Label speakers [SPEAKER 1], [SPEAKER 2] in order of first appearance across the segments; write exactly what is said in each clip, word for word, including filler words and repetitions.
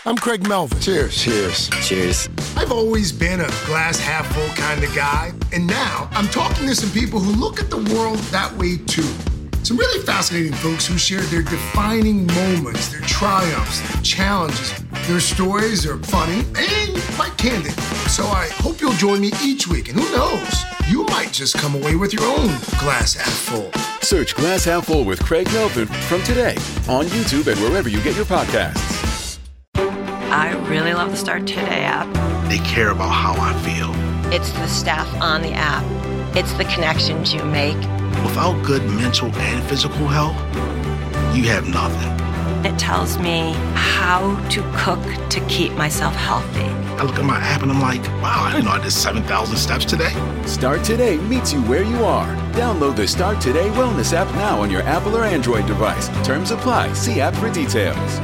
[SPEAKER 1] I'm Craig Melvin.
[SPEAKER 2] Cheers. Cheers.
[SPEAKER 3] Cheers.
[SPEAKER 1] I've always been a glass half full kind of guy, and now I'm talking to some people who look at the world that way too. Some really fascinating folks who share their defining moments, their triumphs, their challenges. Their stories are funny and quite candid. So I hope you'll join me each week, and who knows, you might just come away with your own glass half full.
[SPEAKER 4] Search Glass Half Full with Craig Melvin from today on YouTube and wherever you get your podcasts.
[SPEAKER 5] I really love the Start Today app.
[SPEAKER 6] They care about how I feel.
[SPEAKER 5] It's the staff on the app. It's the connections you make.
[SPEAKER 6] Without good mental and physical health, you have nothing.
[SPEAKER 5] It tells me how to cook to keep myself healthy.
[SPEAKER 6] I look at my app and I'm like, wow, I didn't know I did seven thousand steps today.
[SPEAKER 4] Start Today meets you where you are. Download the Start Today Wellness app now on your Apple or Android device. Terms apply. See app for details.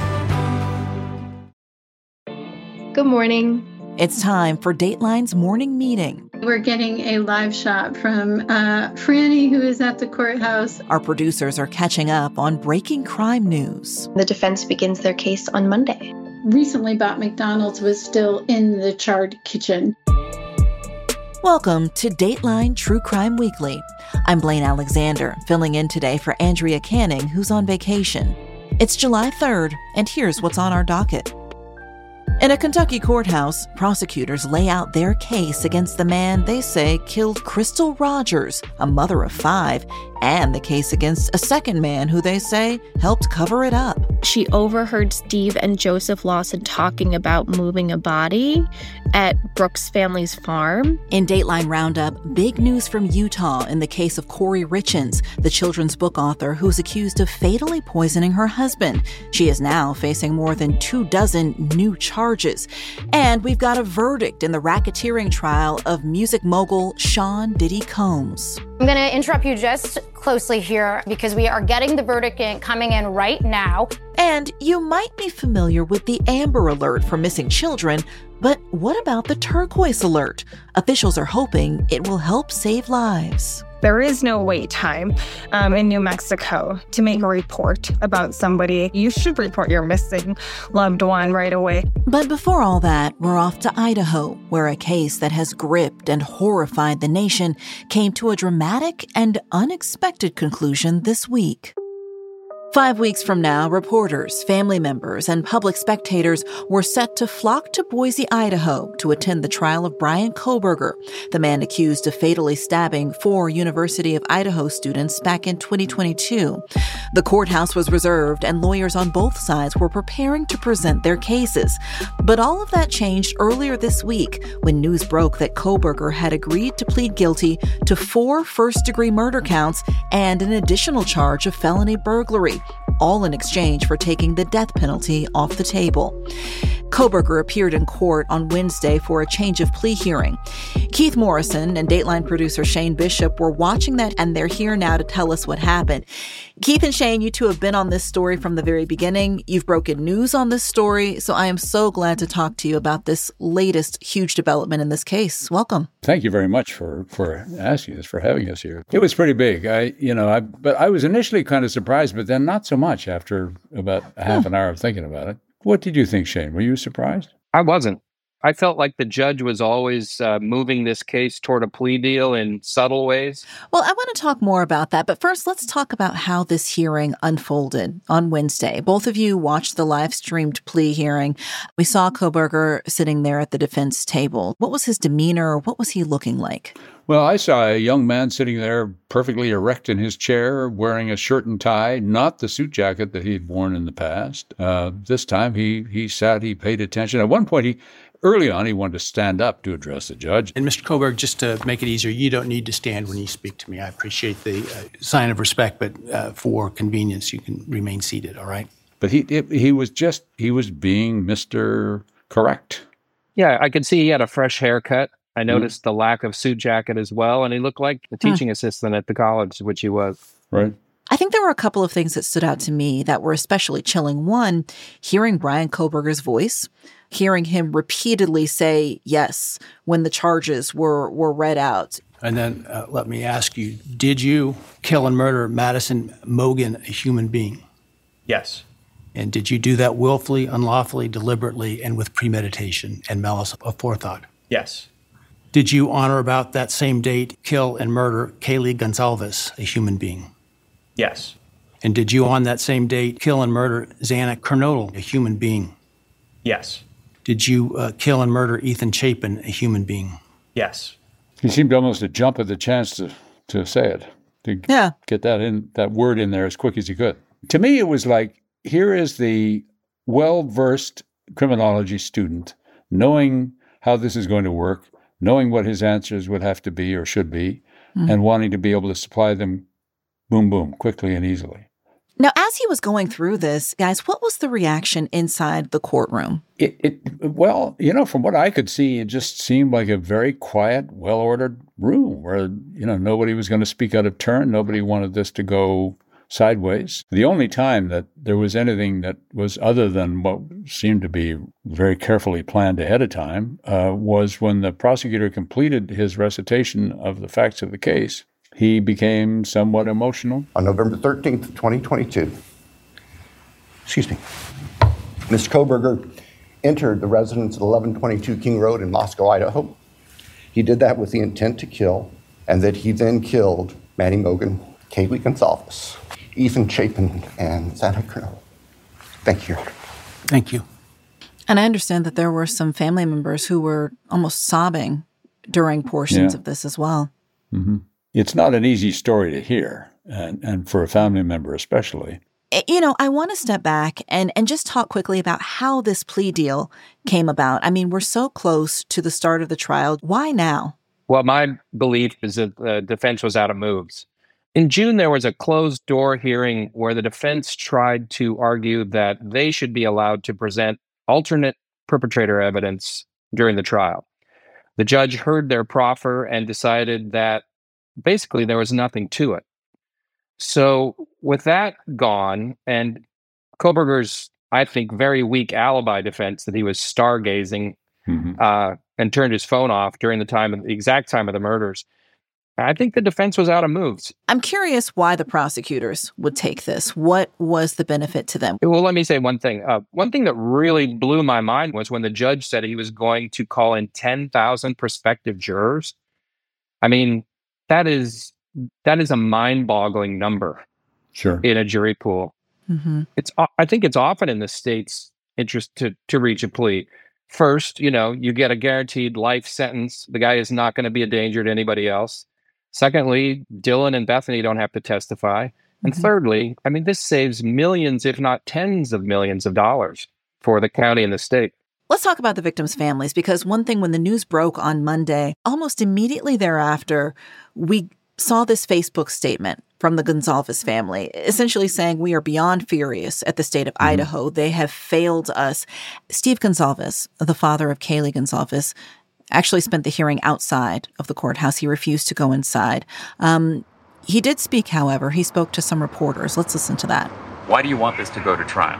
[SPEAKER 7] Good morning.
[SPEAKER 8] It's time for Dateline's morning meeting.
[SPEAKER 7] We're getting a live shot from uh, Franny, who is at the courthouse.
[SPEAKER 8] Our producers are catching up on breaking crime news.
[SPEAKER 9] The defense begins their case on Monday.
[SPEAKER 7] Recently bought McDonald's was still in the charred kitchen.
[SPEAKER 8] Welcome to Dateline True Crime Weekly. I'm Blaine Alexander, filling in today for Andrea Canning, who's on vacation. It's July third, and here's what's on our docket. In a Kentucky courthouse, prosecutors lay out their case against the man they say killed Crystal Rogers, a mother of five, and the case against a second man who they say helped cover it up.
[SPEAKER 10] She overheard Steve and Joseph Lawson talking about moving a body at Brooks family's farm.
[SPEAKER 8] In Dateline Roundup, big news from Utah in the case of Corey Richins, the children's book author who's accused of fatally poisoning her husband. She is now facing more than two dozen new charges. And we've got a verdict in the racketeering trial of music mogul Sean Diddy Combs.
[SPEAKER 11] I'm going to interrupt you just closely here because we are getting the verdict in, coming in right now.
[SPEAKER 8] And you might be familiar with the Amber Alert for missing children, but what about the Turquoise Alert? Officials are hoping it will help save lives.
[SPEAKER 12] There is no wait time um, in New Mexico to make a report about somebody. You should report your missing loved one right away.
[SPEAKER 8] But before all that, we're off to Idaho, where a case that has gripped and horrified the nation came to a dramatic and unexpected conclusion this week. Five weeks from now, reporters, family members, and public spectators were set to flock to Boise, Idaho to attend the trial of Bryan Kohberger, the man accused of fatally stabbing four University of Idaho students back in twenty twenty-two. The courthouse was reserved, and lawyers on both sides were preparing to present their cases. But all of that changed earlier this week when news broke that Kohberger had agreed to plead guilty to four first-degree murder counts and an additional charge of felony burglary, all in exchange for taking the death penalty off the table. Kohberger appeared in court on Wednesday for a change of plea hearing. Keith Morrison and Dateline producer Shane Bishop were watching that, and they're here now to tell us what happened. Keith and Shane, you two have been on this story from the very beginning. You've broken news on this story, so I am so glad to talk to you about this latest huge development in this case. Welcome.
[SPEAKER 13] Thank you very much for, for asking us, for having us here. It was pretty big. I, you know, I, but I was initially kind of surprised, but then not so much after about a half an hour of thinking about it. What did you think, Shane? Were you surprised?
[SPEAKER 14] I wasn't. I felt like the judge was always uh, moving this case toward a plea deal in subtle ways.
[SPEAKER 8] Well, I want to talk more about that. But first, let's talk about how this hearing unfolded on Wednesday. Both of you watched the live-streamed plea hearing. We saw Kohberger sitting there at the defense table. What was his demeanor? What was he looking like?
[SPEAKER 13] Well, I saw a young man sitting there perfectly erect in his chair, wearing a shirt and tie, not the suit jacket that he'd worn in the past. Uh, this time he he sat, he paid attention. At one point, he early on, he wanted to stand up to address the judge.
[SPEAKER 15] And Mister Kohberger, just to make it easier, you don't need to stand when you speak to me. I appreciate the uh, sign of respect, but uh, for convenience, you can remain seated, all right?
[SPEAKER 13] But he it, he was just, he was being Mister Correct.
[SPEAKER 14] Yeah, I could see he had a fresh haircut. I noticed mm-hmm. the lack of suit jacket as well, and he looked like a teaching huh. assistant at the college, which he was.
[SPEAKER 13] Right.
[SPEAKER 8] I think there were a couple of things that stood out to me that were especially chilling. One, hearing Bryan Kohberger's voice, hearing him repeatedly say yes when the charges were, were read out.
[SPEAKER 15] And then uh, let me ask you, did you kill and murder Madison Mogen, a human being?
[SPEAKER 16] Yes.
[SPEAKER 15] And did you do that willfully, unlawfully, deliberately, and with premeditation and malice aforethought?
[SPEAKER 2] Yes.
[SPEAKER 15] Did you, on or about that same date, kill and murder Kaylee Gonzalez, a human being?
[SPEAKER 2] Yes.
[SPEAKER 15] And did you, on that same date, kill and murder Xana Kernodle, a human being?
[SPEAKER 2] Yes.
[SPEAKER 15] Did you uh, kill and murder Ethan Chapin, a human being?
[SPEAKER 2] Yes.
[SPEAKER 13] He seemed almost to jump at the chance to, to say it, to
[SPEAKER 8] yeah.
[SPEAKER 13] get that in that word in there as quick as he could. To me, it was like, here is the well-versed criminology student knowing how this is going to work, knowing what his answers would have to be or should be, mm. and wanting to be able to supply them boom, boom, quickly and easily.
[SPEAKER 8] Now, as he was going through this, guys, what was the reaction inside the courtroom?
[SPEAKER 13] It, it well, you know, from what I could see, it just seemed like a very quiet, well-ordered room where, you know, nobody was going to speak out of turn. Nobody wanted this to go sideways. The only time that there was anything that was other than what seemed to be very carefully planned ahead of time uh, was when the prosecutor completed his recitation of the facts of the case. He became somewhat emotional.
[SPEAKER 3] On November thirteenth, twenty twenty-two, excuse me, Mister Kohberger entered the residence at eleven twenty-two King Road in Moscow, Idaho. He did that with the intent to kill, and that he then killed Maddie Mogen, Kaylee Gonzalez, Ethan Chapin, and Xana Kernodle. Thank you, Your Honor.
[SPEAKER 15] Thank you.
[SPEAKER 8] And I understand that there were some family members who were almost sobbing during portions
[SPEAKER 13] yeah.
[SPEAKER 8] of this as well.
[SPEAKER 13] Mm-hmm. It's not an easy story to hear, and, and for a family member especially.
[SPEAKER 8] You know, I want to step back and, and just talk quickly about how this plea deal came about. I mean, we're so close to the start of the trial. Why now?
[SPEAKER 14] Well, my belief is that the defense was out of moves. In June, there was a closed-door hearing where the defense tried to argue that they should be allowed to present alternate perpetrator evidence during the trial. The judge heard their proffer and decided that basically there was nothing to it. So with that gone, and Kohberger's, I think, very weak alibi defense that he was stargazing mm-hmm. uh, and turned his phone off during the time of the exact time of the murders, I think the defense was out of moves.
[SPEAKER 8] I'm curious why the prosecutors would take this. What was the benefit to them?
[SPEAKER 14] Well, let me say one thing. Uh, one thing that really blew my mind was when the judge said he was going to call in ten thousand prospective jurors. I mean, that is that is a mind-boggling number.
[SPEAKER 13] Sure.
[SPEAKER 14] In a jury pool.
[SPEAKER 8] Mm-hmm.
[SPEAKER 14] It's I think it's often in the state's interest to to reach a plea. First, you know, you get a guaranteed life sentence. The guy is not going to be a danger to anybody else. Secondly, Dylan and Bethany don't have to testify. And mm-hmm. thirdly, I mean, this saves millions, if not tens of millions of dollars for the county and the state.
[SPEAKER 8] Let's talk about the victims' families, because one thing, when the news broke on Monday, almost immediately thereafter, we saw this Facebook statement from the Gonzalez family, essentially saying, we are beyond furious at the state of mm-hmm. Idaho. They have failed us. Steve Gonzalez, the father of Kaylee Gonzalez, actually spent the hearing outside of the courthouse. He refused to go inside. Um, he did speak, however. He spoke to some reporters. Let's listen to that.
[SPEAKER 16] Why do you want this to go to trial?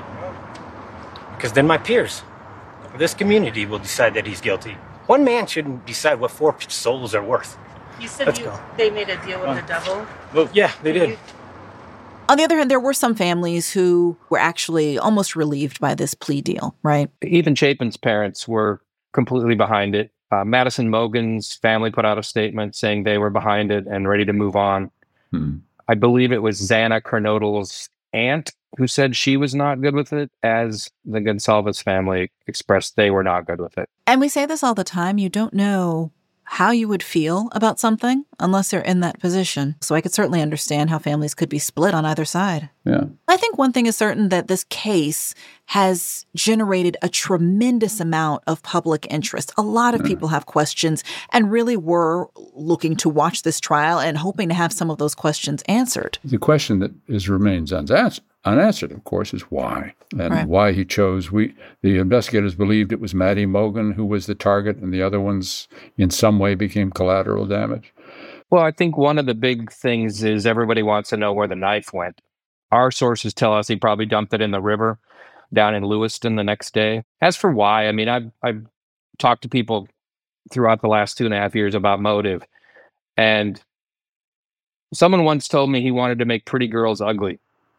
[SPEAKER 17] Because then my peers, this community, will decide that he's guilty. One man shouldn't decide what four souls are worth.
[SPEAKER 18] You said
[SPEAKER 17] Let's
[SPEAKER 18] you,
[SPEAKER 17] go.
[SPEAKER 18] they made a deal with the devil?
[SPEAKER 17] Well, yeah, they did.
[SPEAKER 8] On the other hand, there were some families who were actually almost relieved by this plea deal, right?
[SPEAKER 14] Ethan Chapin's parents were completely behind it. Uh, Madison Mogen's family put out a statement saying they were behind it and ready to move on.
[SPEAKER 13] Hmm.
[SPEAKER 14] I believe it was Xana Kernodle's aunt who said she was not good with it, as the Gonzalez family expressed they were not good with it.
[SPEAKER 8] And we say this all the time. You don't know how you would feel about something unless you're in that position. So I could certainly understand how families could be split on either side.
[SPEAKER 13] Yeah.
[SPEAKER 8] I think one thing is certain, that this case has generated a tremendous amount of public interest. A lot of
[SPEAKER 13] yeah.
[SPEAKER 8] people have questions and really were looking to watch this trial and hoping to have some of those questions answered.
[SPEAKER 13] The question that is remains unanswered, unanswered, of course, is why. And
[SPEAKER 8] right.
[SPEAKER 13] why he chose. We the investigators believed it was Maddie Mogen who was the target, and the other ones in some way became collateral damage.
[SPEAKER 14] Well, I think one of the big things is everybody wants to know where the knife went. Our sources tell us he probably dumped it in the river down in Lewiston the next day. As for why, I mean, I've, I've talked to people throughout the last two and a half years about motive. And someone once told me he wanted to make pretty girls ugly.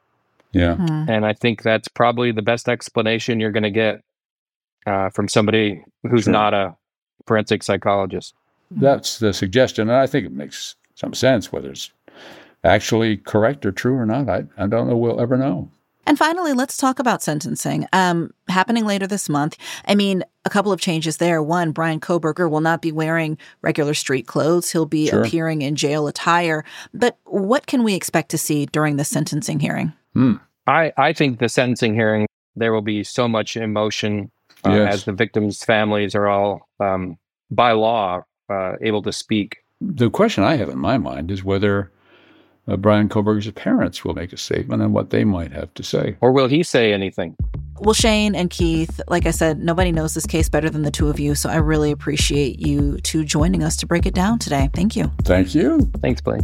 [SPEAKER 13] Yeah.
[SPEAKER 14] Mm. And I think that's probably the best explanation you're going to get uh, from somebody who's sure. not a forensic psychologist.
[SPEAKER 13] That's the suggestion, and I think it makes some sense. Whether it's actually correct or true or not, I, I don't know we'll ever know.
[SPEAKER 8] And finally, let's talk about sentencing. Um, happening later this month. I mean, a couple of changes there. One, Bryan Kohberger will not be wearing regular street clothes. He'll be sure. appearing in jail attire. But what can we expect to see during the sentencing hearing?
[SPEAKER 13] Hmm.
[SPEAKER 14] I, I think the sentencing hearing, there will be so much emotion uh, yes. as the victims' families are all, um, by law, uh, able to speak.
[SPEAKER 13] The question I have in my mind is whether Uh, Bryan Kohberger's parents will make a statement on what they might have to say.
[SPEAKER 14] Or will he say anything?
[SPEAKER 8] Well, Shane and Keith, like I said, nobody knows this case better than the two of you, so I really appreciate you two joining us to break it down today. Thank you.
[SPEAKER 13] Thank you.
[SPEAKER 14] Thanks, Blaine.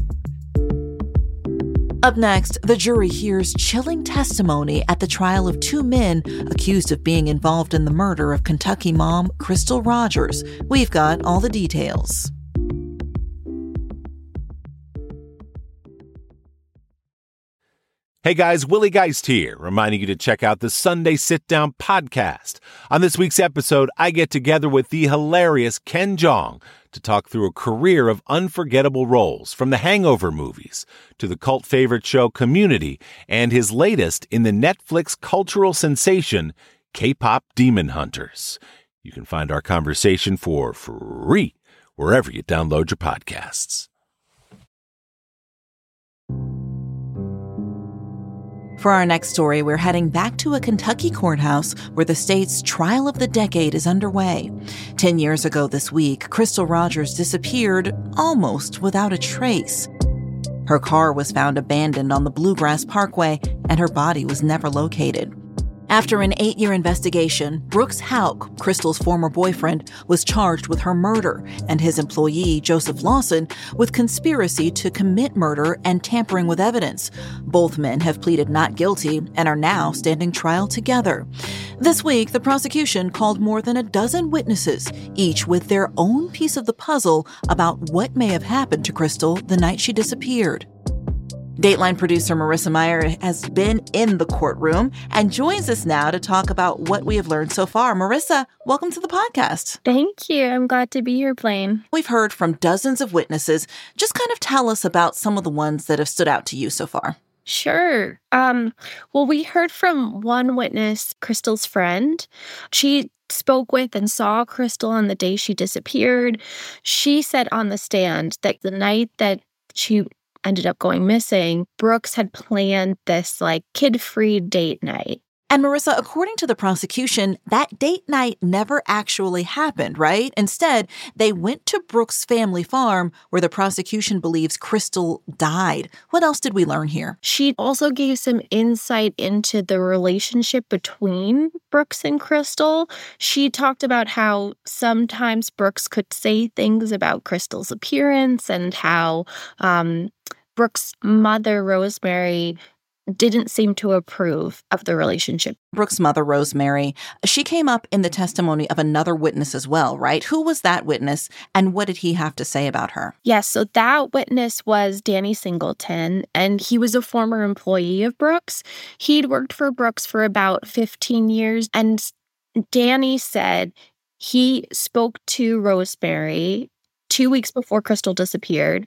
[SPEAKER 8] Up next, the jury hears chilling testimony at the trial of two men accused of being involved in the murder of Kentucky mom Crystal Rogers. We've got all the details.
[SPEAKER 18] Hey guys, Willie Geist here, reminding you to check out the Sunday Sit Down podcast. On this week's episode, I get together with the hilarious Ken Jeong to talk through a career of unforgettable roles, from the Hangover movies to the cult favorite show Community and his latest in the Netflix cultural sensation, K-pop Demon Hunters. You can find our conversation for free wherever you download your podcasts.
[SPEAKER 8] For our next story, we're heading back to a Kentucky courthouse where the state's trial of the decade is underway. Ten years ago this week, Crystal Rogers disappeared almost without a trace. Her car was found abandoned on the Bluegrass Parkway, and her body was never located. After an eight-year investigation, Brooks Houck, Crystal's former boyfriend, was charged with her murder, and his employee, Joseph Lawson, with conspiracy to commit murder and tampering with evidence. Both men have pleaded not guilty and are now standing trial together. This week, the prosecution called more than a dozen witnesses, each with their own piece of the puzzle about what may have happened to Crystal the night she disappeared. Dateline producer Marissa Meyer has been in the courtroom and joins us now to talk about what we have learned so far. Marissa, welcome to the podcast.
[SPEAKER 10] Thank you. I'm glad to be here, Blaine.
[SPEAKER 8] We've heard from dozens of witnesses. Just kind of tell us about some of the ones that have stood out to you so far.
[SPEAKER 10] Sure. Um, well, we heard from one witness, Crystal's friend. She spoke with and saw Crystal on the day she disappeared. She said on the stand that the night that she ended up going missing, Brooks had planned this like kid-free date night.
[SPEAKER 8] And Marissa, according to the prosecution, that date night never actually happened, right? Instead, they went to Brooks' family farm where the prosecution believes Crystal died. What else did we learn here?
[SPEAKER 10] She also gave some insight into the relationship between Brooks and Crystal. She talked about how sometimes Brooks could say things about Crystal's appearance and how um, Brooks' mother, Rosemary, didn't seem to approve of the relationship.
[SPEAKER 8] Brooks' mother, Rosemary, she came up in the testimony of another witness as well, right? Who was that witness, and what did he have to say about her?
[SPEAKER 10] Yes, so that witness was Danny Singleton, and he was a former employee of Brooks. He'd worked for Brooks for about fifteen years, and Danny said he spoke to Rosemary two weeks before Crystal disappeared,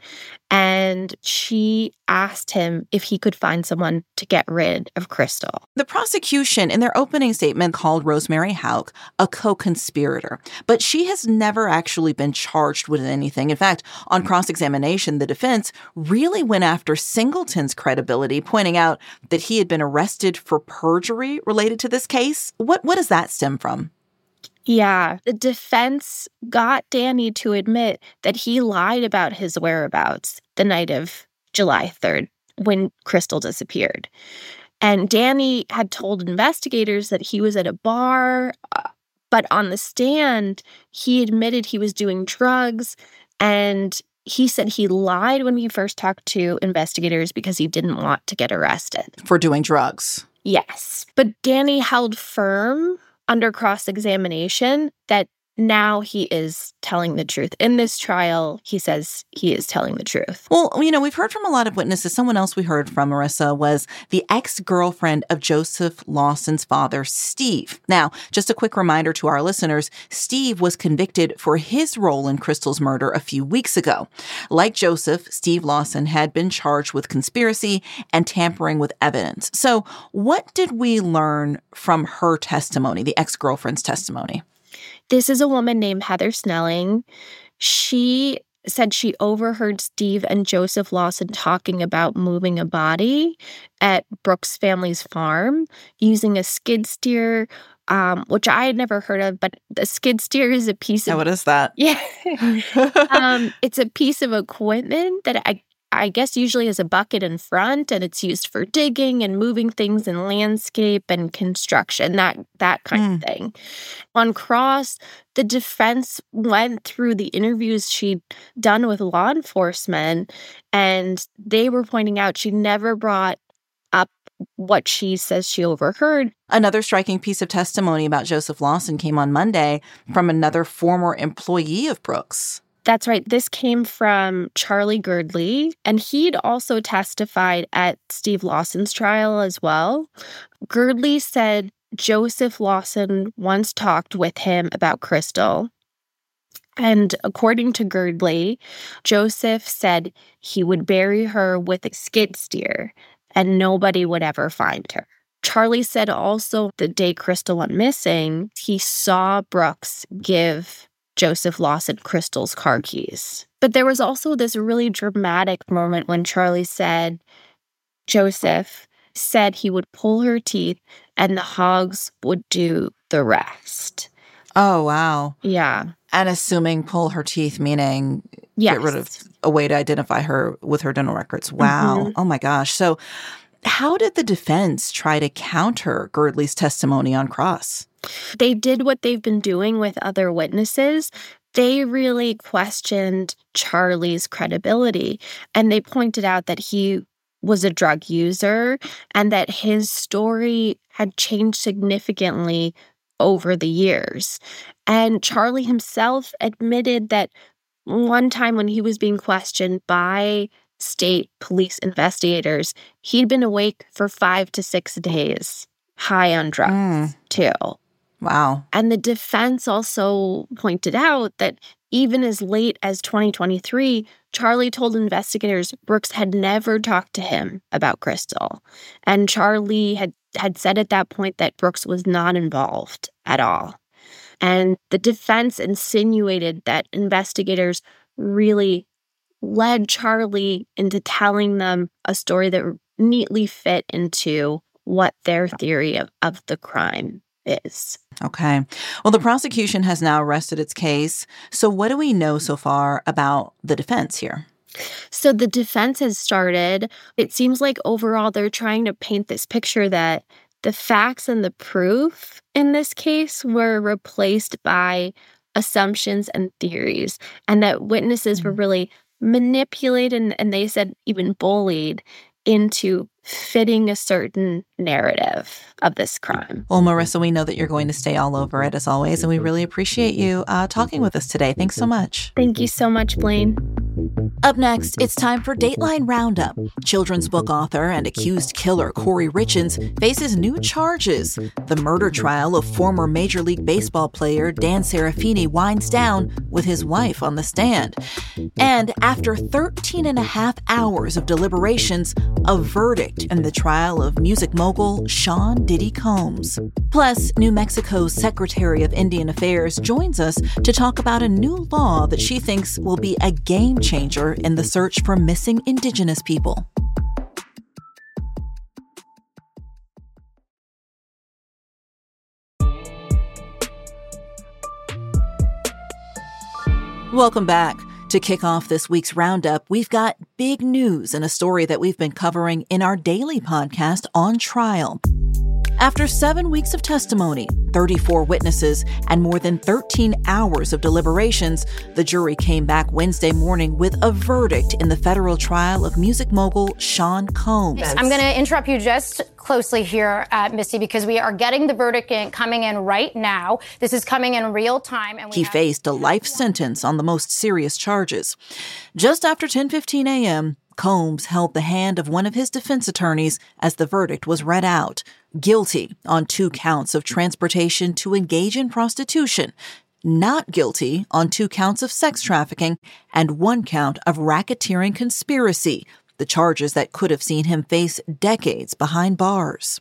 [SPEAKER 10] and she asked him if he could find someone to get rid of Crystal.
[SPEAKER 8] The prosecution, in their opening statement, called Rosemary Houck a co-conspirator, but she has never actually been charged with anything. In fact, on cross-examination, the defense really went after Singleton's credibility, pointing out that he had been arrested for perjury related to this case. What, what does that stem from?
[SPEAKER 10] Yeah, the defense got Danny to admit that he lied about his whereabouts the night of July third when Crystal disappeared. And Danny had told investigators that he was at a bar, uh, but on the stand, he admitted he was doing drugs, and he said he lied when he first talked to investigators because he didn't want to get arrested.
[SPEAKER 8] For doing drugs?
[SPEAKER 10] Yes. But Danny held firm under cross-examination that now he is telling the truth. In this trial, he says he is telling the truth.
[SPEAKER 8] Well, you know, we've heard from a lot of witnesses. Someone else we heard from, Marissa, was the ex-girlfriend of Joseph Lawson's father, Steve. Now, just a quick reminder to our listeners, Steve was convicted for his role in Crystal's murder a few weeks ago. Like Joseph, Steve Lawson had been charged with conspiracy and tampering with evidence. So what did we learn from her testimony, the ex-girlfriend's testimony?
[SPEAKER 10] This is a woman named Heather Snelling. She said she overheard Steve and Joseph Lawson talking about moving a body at Brooks family's farm using a skid steer, um, which I had never heard of, but the skid steer is a piece of...
[SPEAKER 8] Oh, what is that?
[SPEAKER 10] Yeah. um, it's a piece of equipment that I I guess usually has a bucket in front, and it's used for digging and moving things in landscape and construction, that that kind mm. of thing. On cross, the defense went through the interviews she'd done with law enforcement, and they were pointing out she never brought up what she says she overheard.
[SPEAKER 8] Another striking piece of testimony about Joseph Lawson came on Monday from another former employee of Brooks.
[SPEAKER 10] That's right. This came from Charlie Girdley, and he'd also testified at Steve Lawson's trial as well. Girdley said Joseph Lawson once talked with him about Crystal. And according to Girdley, Joseph said he would bury her with a skid steer and nobody would ever find her. Charlie said also the day Crystal went missing, he saw Brooks give Joseph Lawson Crystal's car keys. But there was also this really dramatic moment when Charlie said Joseph said he would pull her teeth and the hogs would do the rest.
[SPEAKER 8] Oh, wow.
[SPEAKER 10] Yeah.
[SPEAKER 8] And assuming pull her teeth, meaning
[SPEAKER 10] yes.
[SPEAKER 8] get rid of a way to identify her with her dental records. Wow. Mm-hmm. Oh, my gosh. So how did the defense try to counter Girdley's testimony on cross?
[SPEAKER 10] They did what they've been doing with other witnesses. They really questioned Charlie's credibility, and they pointed out that he was a drug user and that his story had changed significantly over the years. And Charlie himself admitted that one time when he was being questioned by state police investigators, he'd been awake for five to six days, high on drugs, mm. too.
[SPEAKER 8] Wow.
[SPEAKER 10] And the defense also pointed out that even as late as twenty twenty-three, Charlie told investigators Brooks had never talked to him about Crystal. And Charlie had, had said at that point that Brooks was not involved at all. And the defense insinuated that investigators really led Charlie into telling them a story that neatly fit into what their theory of, of the crime is.
[SPEAKER 8] Okay. Well, the prosecution has now rested its case. So what do we know so far about the defense here?
[SPEAKER 10] So the defense has started. It seems like overall they're trying to paint this picture that the facts and the proof in this case were replaced by assumptions and theories, and that witnesses were really manipulated and, and they said even bullied into fitting a certain narrative of this crime.
[SPEAKER 8] Well, Marissa, we know that you're going to stay all over it as always, and we really appreciate you uh, talking with us today. Thanks so much.
[SPEAKER 10] Thank you so much, Blaine.
[SPEAKER 8] Up next, it's time for Dateline Roundup. Children's book author and accused killer Corey Richins faces new charges. The murder trial of former Major League Baseball player Dan Serafini winds down with his wife on the stand. And after thirteen and a half hours of deliberations, a verdict in the trial of music mogul Sean Diddy Combs. Plus, New Mexico's Secretary of Indian Affairs joins us to talk about a new law that she thinks will be a game changer in the search for missing Indigenous people. Welcome back. To kick off this week's roundup, we've got big news and a story that we've been covering in our daily podcast, On Trial. After seven weeks of testimony, thirty-four witnesses, and more than thirteen hours of deliberations, the jury came back Wednesday morning with a verdict in the federal trial of music mogul Sean Combs.
[SPEAKER 11] I'm going to interrupt you just closely here, uh, Misty, because we are getting the verdict in, coming in right now. This is coming in real time. And we
[SPEAKER 8] he
[SPEAKER 11] have-
[SPEAKER 8] faced a life sentence on the most serious charges. Just after ten fifteen a.m., Combs held the hand of one of his defense attorneys as the verdict was read out. Guilty on two counts of transportation to engage in prostitution, not guilty on two counts of sex trafficking, and one count of racketeering conspiracy, the charges that could have seen him face decades behind bars.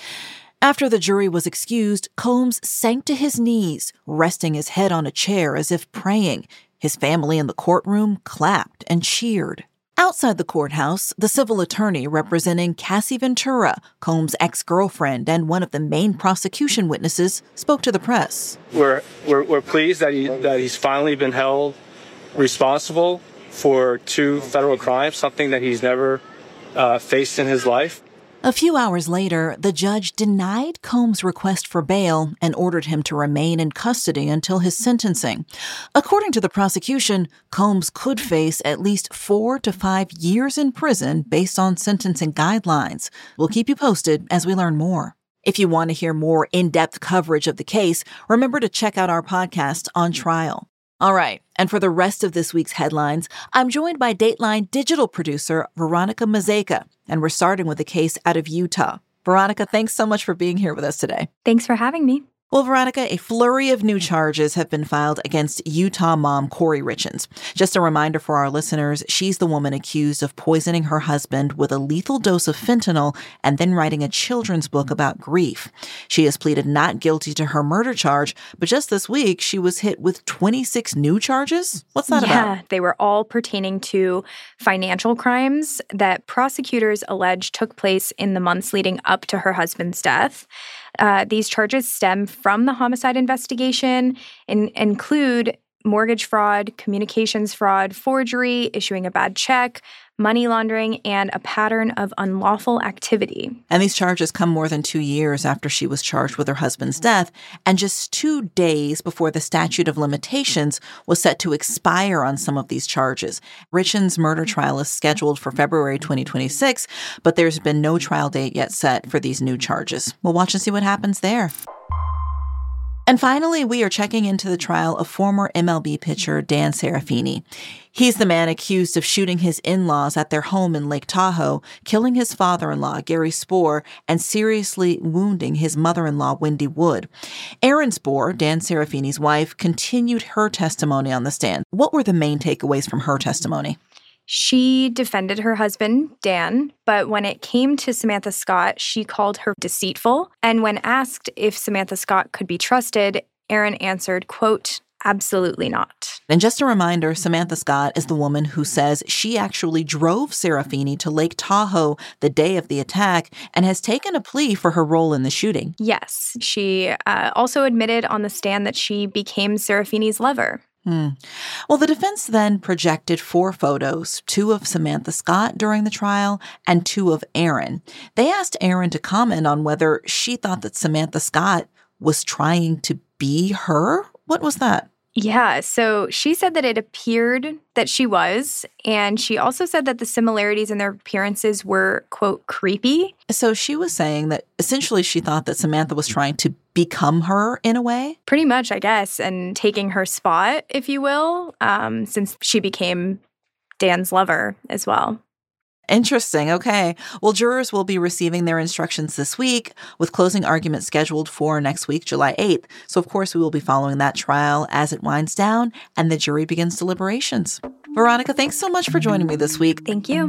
[SPEAKER 8] After the jury was excused, Combs sank to his knees, resting his head on a chair as if praying. His family in the courtroom clapped and cheered. Outside the courthouse, the civil attorney representing Cassie Ventura, Combs' ex-girlfriend and one of the main prosecution witnesses, spoke to the press.
[SPEAKER 19] We're we're, we're pleased that he that he's finally been held responsible for two federal crimes, something that he's never uh, faced in his life.
[SPEAKER 8] A few hours later, the judge denied Combs' request for bail and ordered him to remain in custody until his sentencing. According to the prosecution, Combs could face at least four to five years in prison based on sentencing guidelines. We'll keep you posted as we learn more. If you want to hear more in-depth coverage of the case, remember to check out our podcast On Trial. All right, and for the rest of this week's headlines, I'm joined by Dateline digital producer Veronica Mazeka, and we're starting with a case out of Utah. Veronica, thanks so much for being here with us today.
[SPEAKER 20] Thanks for having me.
[SPEAKER 8] Well, Veronica, a flurry of new charges have been filed against Utah mom Kouri Richins. Just a reminder for our listeners, she's the woman accused of poisoning her husband with a lethal dose of fentanyl and then writing a children's book about grief. She has pleaded not guilty to her murder charge, but just this week, she was hit with twenty-six new charges. What's that
[SPEAKER 20] yeah,
[SPEAKER 8] about?
[SPEAKER 20] Yeah, they were all pertaining to financial crimes that prosecutors allege took place in the months leading up to her husband's death. Uh, these charges stem from the homicide investigation and include mortgage fraud, communications fraud, forgery, issuing a bad check, money laundering, and a pattern of unlawful activity.
[SPEAKER 8] And these charges come more than two years after she was charged with her husband's death, and just two days before the statute of limitations was set to expire on some of these charges. Richins' murder trial is scheduled for February twenty twenty-six, but there's been no trial date yet set for these new charges. We'll watch and see what happens there. And finally, we are checking into the trial of former M L B pitcher Dan Serafini. He's the man accused of shooting his in-laws at their home in Lake Tahoe, killing his father-in-law, Gary Spoor, and seriously wounding his mother-in-law, Wendy Wood. Erin Spoor, Dan Serafini's wife, continued her testimony on the stand. What were the main takeaways from her testimony?
[SPEAKER 20] She defended her husband, Dan, but when it came to Samantha Scott, she called her deceitful. And when asked if Samantha Scott could be trusted, Erin answered, quote, absolutely not.
[SPEAKER 8] And just a reminder, Samantha Scott is the woman who says she actually drove Serafini to Lake Tahoe the day of the attack and has taken a plea for her role in the shooting.
[SPEAKER 20] Yes. She uh, also admitted on the stand that she became Serafini's lover.
[SPEAKER 8] Hmm. Well, the defense then projected four photos, two of Samantha Scott during the trial and two of Erin. They asked Erin to comment on whether she thought that Samantha Scott was trying to be her. What was that?
[SPEAKER 20] Yeah, so she said that it appeared that she was, and she also said that the similarities in their appearances were, quote, creepy.
[SPEAKER 8] So she was saying that essentially she thought that Samantha was trying to become her in a way?
[SPEAKER 20] Pretty much, I guess, and taking her spot, if you will, um, since she became Dan's lover as well.
[SPEAKER 8] Interesting. Okay. Well, jurors will be receiving their instructions this week, with closing arguments scheduled for next week, July eighth. So, of course, we will be following that trial as it winds down and the jury begins deliberations. Veronica, thanks so much for joining me this week.
[SPEAKER 20] Thank you.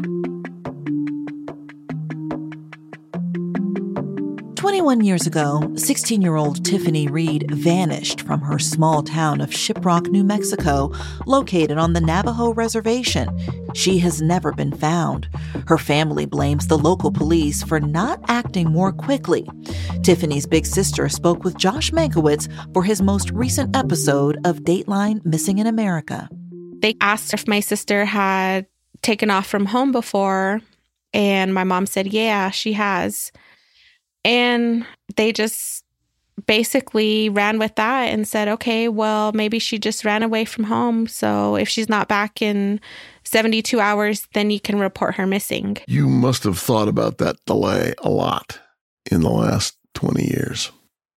[SPEAKER 8] twenty-one years ago, sixteen-year-old Tiffany Reed vanished from her small town of Shiprock, New Mexico, located on the Navajo Reservation. She has never been found. Her family blames the local police for not acting more quickly. Tiffany's big sister spoke with Josh Mankiewicz for his most recent episode of Dateline Missing in America.
[SPEAKER 21] They asked if my sister had taken off from home before, and my mom said, yeah, she has. And they just basically ran with that and said, okay, well, maybe she just ran away from home. So if she's not back in seventy-two hours, then you can report her missing.
[SPEAKER 1] You must have thought about that delay a lot in the last twenty years.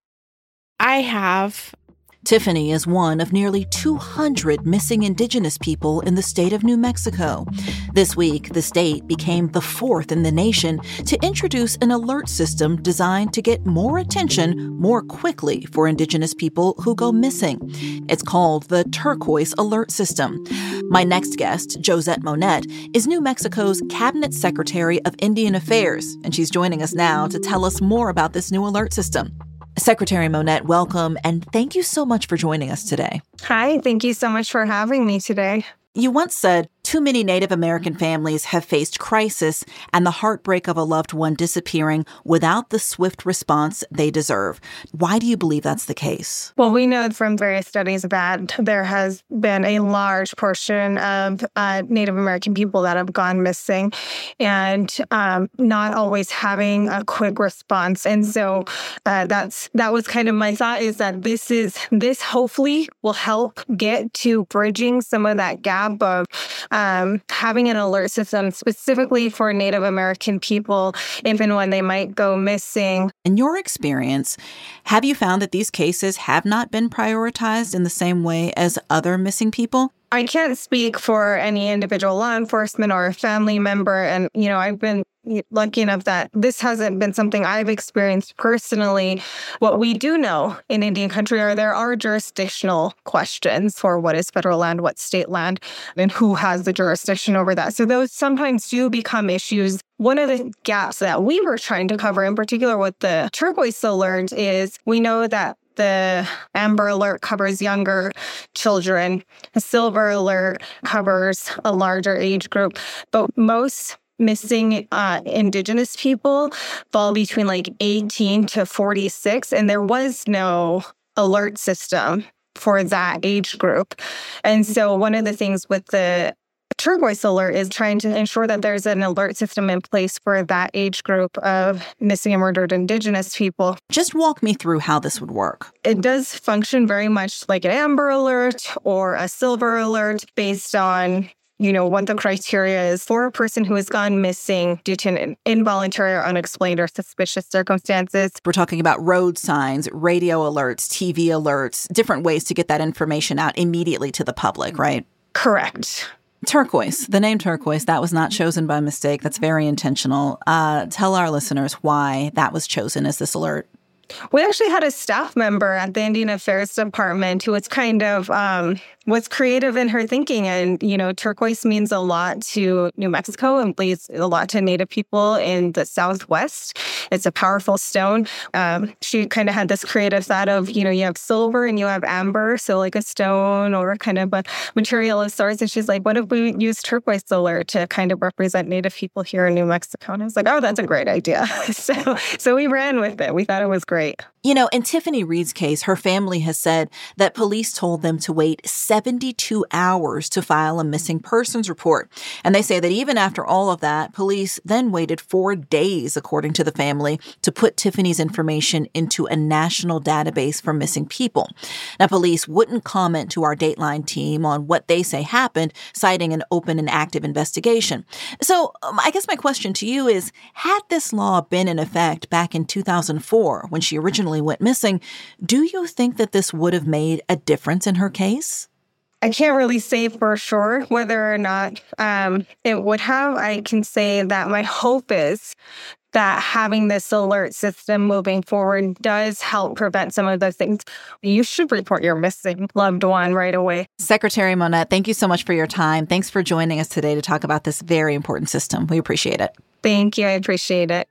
[SPEAKER 21] I have.
[SPEAKER 8] Tiffany is one of nearly two hundred missing Indigenous people in the state of New Mexico. This week, the state became the fourth in the nation to introduce an alert system designed to get more attention more quickly for Indigenous people who go missing. It's called the Turquoise Alert System. My next guest, Josette Monette, is New Mexico's Cabinet Secretary of Indian Affairs, and she's joining us now to tell us more about this new alert system. Secretary Monette, welcome, and thank you so much for joining us today.
[SPEAKER 12] Hi, thank you so much for having me today.
[SPEAKER 8] You once said, too many Native American families have faced crisis and the heartbreak of a loved one disappearing without the swift response they deserve. Why do you believe that's the case?
[SPEAKER 12] Well, we know from various studies that there has been a large portion of uh, Native American people that have gone missing and um, not always having a quick response. And so uh, that's that was kind of my thought, is that this is this hopefully will help get to bridging some of that gap of um, having an alert system specifically for Native American people, even when they might go missing.
[SPEAKER 8] In your experience, have you found that these cases have not been prioritized in the same way as other missing people?
[SPEAKER 12] I can't speak for any individual law enforcement or a family member. And, you know, I've been lucky enough that this hasn't been something I've experienced personally. What we do know in Indian country are there are jurisdictional questions for what is federal land, what's state land, and who has the jurisdiction over that. So those sometimes do become issues. One of the gaps that we were trying to cover, in particular with the Turquoise Alert, is we know that the Amber Alert covers younger children. A Silver Alert covers a larger age group. But most missing uh, Indigenous people fall between like eighteen to forty-six. And there was no alert system for that age group. And so one of the things with the Turquoise Alert is trying to ensure that there's an alert system in place for that age group of missing and murdered Indigenous people.
[SPEAKER 8] Just walk me through how this would work.
[SPEAKER 12] It does function very much like an Amber Alert or a Silver Alert based on, you know, what the criteria is for a person who has gone missing due to an involuntary or unexplained or suspicious circumstances.
[SPEAKER 8] We're talking about road signs, radio alerts, T V alerts, different ways to get that information out immediately to the public, right?
[SPEAKER 12] Correct.
[SPEAKER 8] Turquoise, the name Turquoise, that was not chosen by mistake. That's very intentional. Uh, tell our listeners why that was chosen as this alert.
[SPEAKER 12] We actually had a staff member at the Indian Affairs Department who was kind of um, was creative in her thinking. And, you know, turquoise means a lot to New Mexico and means a lot to Native people in the Southwest. It's a powerful stone. Um, she kind of had this creative thought of, you know, you have silver and you have amber, so like a stone or kind of a material of sorts. And she's like, what if we use turquoise alert to kind of represent Native people here in New Mexico? And I was like, oh, that's a great idea. so, so we ran with it. We thought it was great.
[SPEAKER 8] You know, in Tiffany Reed's case, her family has said that police told them to wait seventy-two hours to file a missing persons report. And they say that even after all of that, police then waited four days, according to the family, to put Tiffany's information into a national database for missing people. Now, police wouldn't comment to our Dateline team on what they say happened, citing an open and active investigation. So um, I guess my question to you is, had this law been in effect back in two thousand four, when she originally went missing, do you think that this would have made a difference in her case?
[SPEAKER 12] I can't really say for sure whether or not um, it would have. I can say that my hope is that having this alert system moving forward does help prevent some of those things. You should report your missing loved one right away.
[SPEAKER 8] Secretary Monette, thank you so much for your time. Thanks for joining us today to talk about this very important system. We appreciate it.
[SPEAKER 12] Thank you. I appreciate it.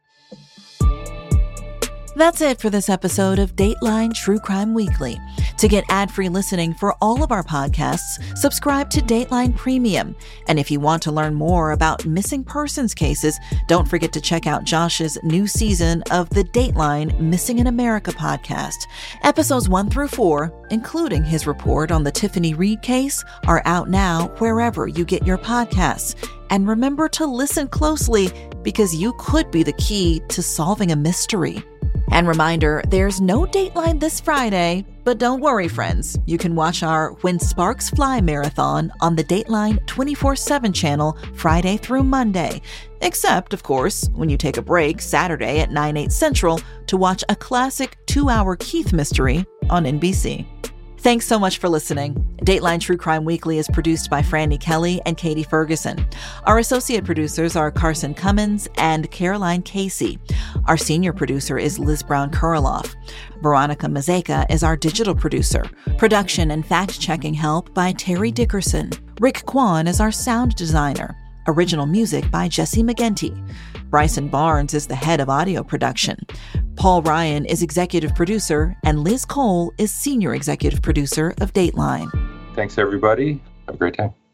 [SPEAKER 8] That's it for this episode of Dateline True Crime Weekly. To get ad-free listening for all of our podcasts, subscribe to Dateline Premium. And if you want to learn more about missing persons cases, don't forget to check out Josh's new season of the Dateline Missing in America podcast. Episodes one through four, including his report on the Tiffany Reed case, are out now wherever you get your podcasts. And remember to listen closely, because you could be the key to solving a mystery. And reminder, there's no Dateline this Friday, but don't worry, friends. You can watch our When Sparks Fly marathon on the Dateline twenty-four seven channel Friday through Monday. Except, of course, when you take a break Saturday at nine, eight Central to watch a classic two-hour Keith mystery on N B C. Thanks so much for listening. Dateline True Crime Weekly is produced by Franny Kelly and Katie Ferguson. Our associate producers are Carson Cummins and Caroline Casey. Our senior producer is Liz Brown-Kurloff. Veronica Mazeka is our digital producer. Production and fact-checking help by Terry Dickerson. Rick Kwan is our sound designer. Original music by Jesse McGinty. Bryson Barnes is the head of audio production. Paul Ryan is executive producer, and Liz Cole is senior executive producer of Dateline.
[SPEAKER 5] Thanks, everybody. Have a great day.